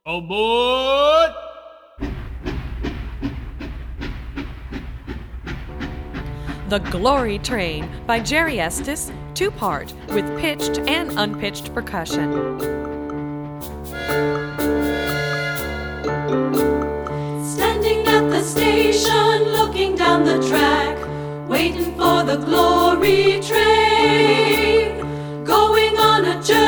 Aboard! The Glory Train by Jerry Estes, two-part, with pitched and unpitched percussion. Standing at the station, looking down the track, waiting for the glory train, going on a journey